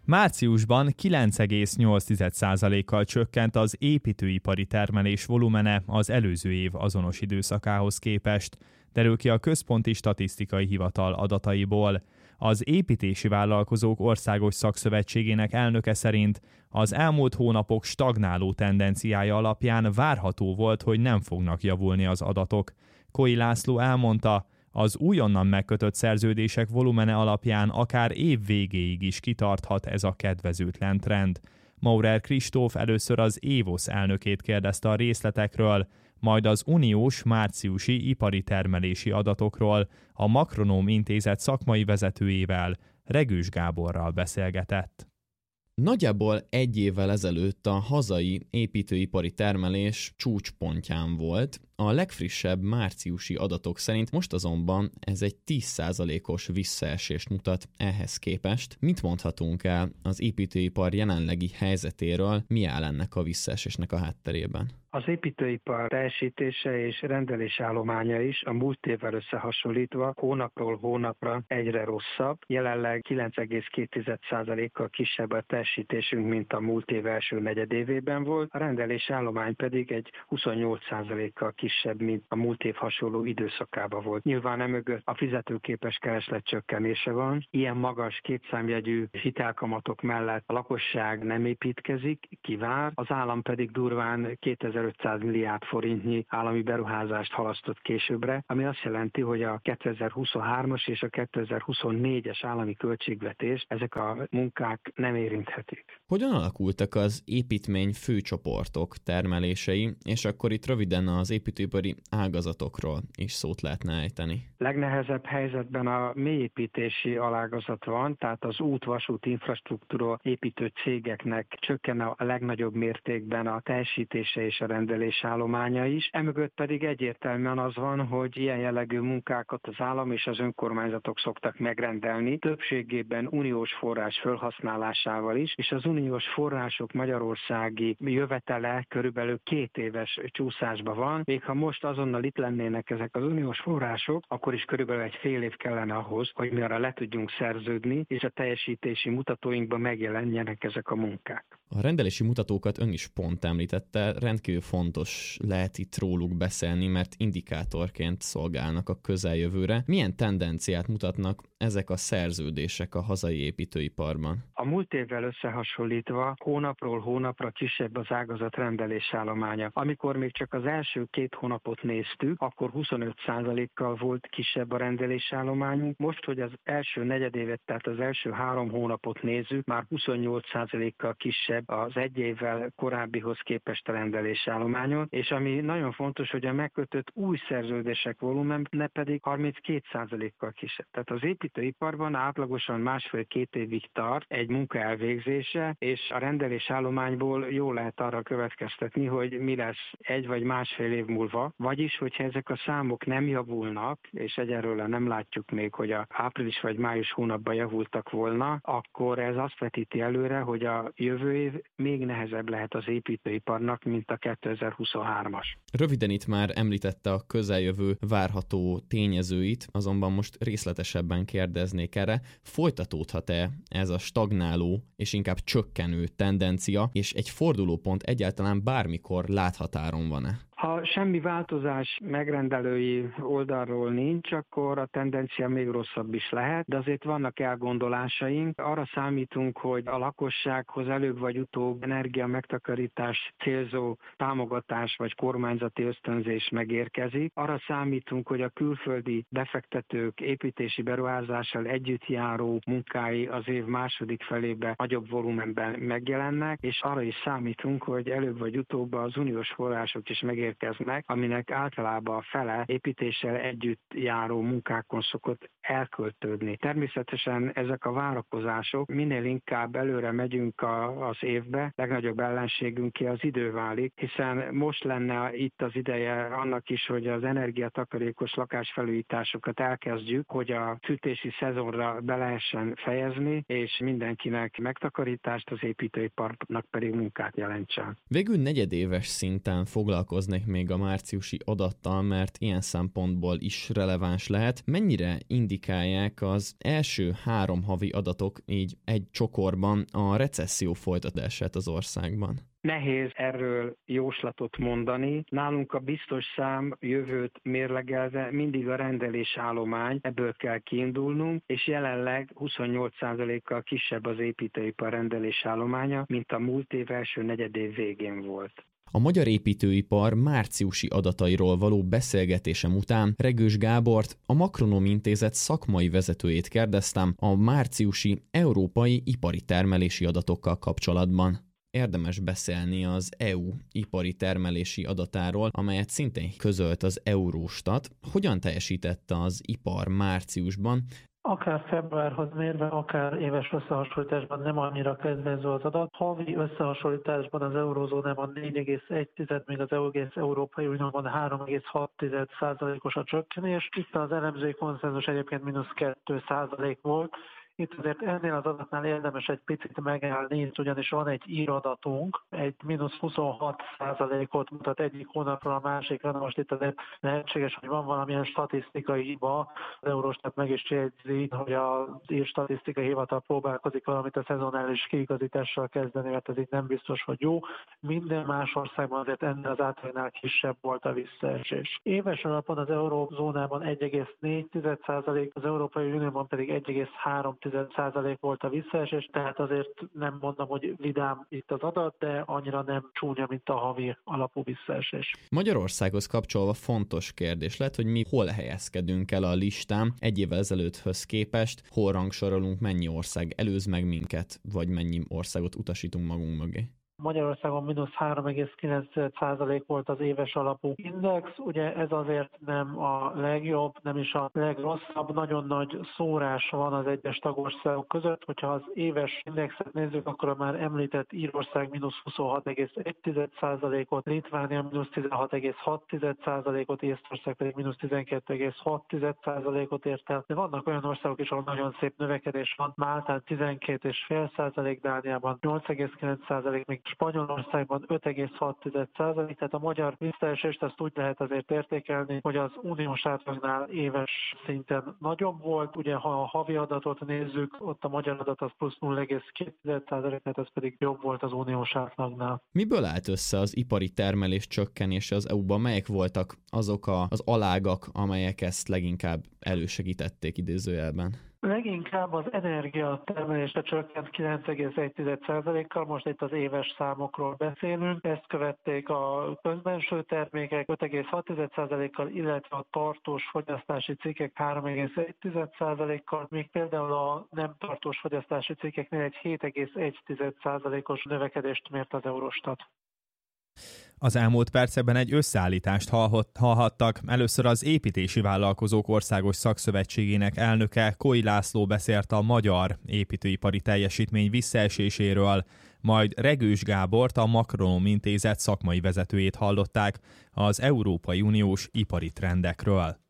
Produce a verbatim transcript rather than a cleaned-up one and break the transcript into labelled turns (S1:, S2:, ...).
S1: Márciusban kilenc egész nyolc százalékkal csökkent az építőipari termelés volumene az előző év azonos időszakához képest, derül ki a Központi Statisztikai Hivatal adataiból. Az Építési Vállalkozók Országos Szakszövetségének elnöke szerint az elmúlt hónapok stagnáló tendenciája alapján várható volt, hogy nem fognak javulni az adatok. Koi László elmondta, az újonnan megkötött szerződések volumene alapján akár év végéig is kitarthat ez a kedvezőtlen trend. Maurer Kristóf először az évosz elnökét kérdezte a részletekről, majd az uniós márciusi ipari termelési adatokról a Makronóm Intézet szakmai vezetőjével, Regős Gáborral beszélgetett.
S2: Nagyjából egy évvel ezelőtt a hazai építőipari termelés csúcspontján volt. A legfrissebb márciusi adatok szerint most azonban ez egy tíz százalékos visszaesést mutat ehhez képest. Mit mondhatunk el az építőipar jelenlegi helyzetéről, mi áll ennek a visszaesésnek a hátterében?
S3: Az építőipar teljesítése és rendelésállománya is a múlt évvel összehasonlítva hónapról hónapra egyre rosszabb. Jelenleg kilenc egész két százalékkal kisebb a teljesítésünk, mint a múlt év első negyedévében volt, a rendelésállomány pedig egy huszonnyolc százalékkal kisebb, mint a múlt év hasonló időszakában volt. Nyilván emögött a fizetőképes kereslet csökkenése van. Ilyen magas kétszámjegyű hitelkamatok mellett a lakosság nem építkezik, kivár, az állam pedig durván kétezer-ötszáz milliárd forintnyi állami beruházást halasztott későbbre, ami azt jelenti, hogy a kétezer-huszonhármas és a kétezer-huszonnégyes állami költségvetés ezek a munkák nem érinthetik.
S2: Hogyan alakultak az építmény főcsoportok termelései, és akkor itt röviden az építőipari ágazatokról is szót lehetne ejteni?
S3: Legnehezebb helyzetben a mélyépítési alágazat van, tehát az út-vasút infrastruktúra építő cégeknek csökken a legnagyobb mértékben a teljesítése és a rendelésállománya is. Emögött pedig egyértelműen az van, hogy ilyen jellegű munkákat az állam és az önkormányzatok szoktak megrendelni, többségében uniós forrás felhasználásával is, és az uniós források magyarországi jövetele körülbelül két éves csúszásban van. Még ha most azonnal itt lennének ezek az uniós források, akkor is körülbelül egy fél év kellene ahhoz, hogy mi arra le tudjunk szerződni, és a teljesítési mutatóinkban megjelenjenek ezek a munkák.
S2: A rendelési mutatókat ön is pont említette, rendkívül fontos lehet itt róluk beszélni, mert indikátorként szolgálnak a közeljövőre. Milyen tendenciát mutatnak ezek a szerződések a hazai építőiparban?
S3: A múlt évvel összehasonlítva hónapról hónapra kisebb az ágazat rendelésállománya. Amikor még csak az első két hónapot néztük, akkor huszonöt százalékkal volt kisebb a rendelésállományunk. Most, hogy az első negyedévet, tehát az első három hónapot nézzük, már huszonnyolc százalékkal kisebb az egy évvel korábbihoz képest a rendelésállományon, és ami nagyon fontos, hogy a megkötött új szerződések volumene pedig harminckét százalékkal kisebb. Tehát az építőiparban átlagosan másfél-két évig tart egy munka elvégzése, és a rendelésállományból jól lehet arra következtetni, hogy mi lesz egy vagy másfél év múlva, vagyis, hogyha ezek a számok nem javulnak, és egyelőre nem látjuk még, hogy a április vagy május hónapban javultak volna, akkor ez azt vetíti előre, hogy a jövő év még nehezebb lehet az építőiparnak, mint a kétezer-huszonhármas.
S2: Röviden itt már említette a közeljövő várható tényezőit, azonban most részletesebben kérdeznék erre. Folytatódhat-e ez a stagnáló és inkább csökkenő tendencia, és egy fordulópont egyáltalán bármikor láthatáron van-e?
S3: Ha semmi változás megrendelői oldalról nincs, akkor a tendencia még rosszabb is lehet, de azért vannak elgondolásaink. Arra számítunk, hogy a lakossághoz előbb vagy utóbb energia megtakarítás célzó támogatás vagy kormányzati ösztönzés megérkezik. Arra számítunk, hogy a külföldi befektetők építési beruházással együtt járó munkái az év második felébe nagyobb volumenben megjelennek, és arra is számítunk, hogy előbb vagy utóbb az uniós források is megérkeznek, aminek általában a fele építéssel együtt járó munkákon szokott elköltődni. Természetesen ezek a várakozások, minél inkább előre megyünk a, az évbe, legnagyobb ellenségünké az idő válik, hiszen most lenne itt az ideje annak is, hogy az energiatakarékos lakásfelújításokat elkezdjük, hogy a fűtési szezonra be lehessen fejezni, és mindenkinek megtakarítást, az építőiparnak pedig munkát jelentsen.
S2: Végül negyedéves szinten foglalkoznék még még a márciusi adattal, mert ilyen szempontból is releváns lehet. Mennyire indikálják az első három havi adatok így egy csokorban a recesszió folytatását az országban?
S3: Nehéz erről jóslatot mondani. Nálunk a biztos szám jövőt mérlegelve mindig a rendelésállomány, ebből kell kiindulnunk, és jelenleg huszonnyolc százalékkal kisebb az építőipar rendelésállománya, mint a múlt év első negyedév végén volt.
S2: A magyar építőipar márciusi adatairól való beszélgetésem után Regős Gábort, a Makronom Intézet szakmai vezetőjét kérdeztem a márciusi európai ipari termelési adatokkal kapcsolatban. Érdemes beszélni az é u ipari termelési adatáról, amelyet szintén közölt az Eurostat. Hogyan teljesítette az ipar márciusban?
S4: Akár februárhoz mérve, akár éves összehasonlításban nem annyira kedvező az adat. Havi összehasonlításban az eurózónában négy egész egy, míg az egész Európai Unióban három egész hat százalékos a csökkenés. Itt az elemzői konszenzus egyébként mínusz két százalék volt. Itt azért ennél az adatnál érdemes egy picit megállni, ugyanis van egy íradatunk, egy mínusz huszonhat százalékot mutat egyik hónapról a másikra, na most itt azért lehetséges, hogy van valamilyen statisztikai hiba. Az Eurostat meg is jegyzi, hogy az ír statisztikai hivatal próbálkozik valamit a szezonális kiigazítással kezdeni, mert ez így nem biztos, hogy jó. Minden más országban azért ennél az átlagnál kisebb volt a visszaesés. Éves alapon az eurózónában egy egész négy százalék, az Európai Unióban pedig egy egész három százalék volt a visszaesés, tehát azért nem mondom, hogy vidám itt az adat, de annyira nem csúnya, mint a havi alapú visszaesés.
S2: Magyarországhoz kapcsolva fontos kérdés lett, hogy mi hol helyezkedünk el a listán egy évvel ezelőtthöz képest, hol rangsorolunk, mennyi ország előz meg minket, vagy mennyi országot utasítunk magunk mögé.
S4: Magyarországon mínusz három egész kilenc százalék volt az éves alapú index, ugye ez azért nem a legjobb, nem is a legrosszabb, nagyon nagy szórás van az egyes tagországok között, hogyha az éves indexet nézzük, akkor a már említett Írország mínusz huszonhat egész egy százalékot, Litvánia mínusz tizenhat egész hat százalékot, Észtország pedig mínusz tizenkettő egész hat százalékot ért el, de vannak olyan országok is, ahol nagyon szép növekedés van, Máltán tizenkét egész öt százalék, Dániában nyolc egész kilenc százalék, még Spanyolországban öt egész hat százalék, tehát a magyar visszaesést azt úgy lehet azért értékelni, hogy az uniós átlagnál éves szinten nagyobb volt. Ugye ha a havi adatot nézzük, ott a magyar adat az plusz nulla egész két százalék, tehát ez pedig jobb volt az uniós átlagnál.
S2: Miből állt össze az ipari termelés csökkenése az é u-ban? Melyek voltak azok a, az alágak, amelyek ezt leginkább elősegítették idézőjelben?
S4: Leginkább az energia termelése csökkent kilenc egész egy százalékkal, most itt az éves számokról beszélünk. Ezt követték a közbenső termékek öt egész hat százalékkal, illetve a tartós fogyasztási cikkek három egész egy százalékkal, még például a nem tartós fogyasztási cikkeknél egy hét egész egy százalékos növekedést mért az Eurostat.
S1: Az elmúlt percekben egy összeállítást hallhattak. Először az Építési Vállalkozók Országos Szakszövetségének elnöke, Koi László beszélt a magyar építőipari teljesítmény visszaeséséről, majd Regős Gábort, a Makronom Intézet szakmai vezetőjét hallották az Európai Uniós ipari trendekről.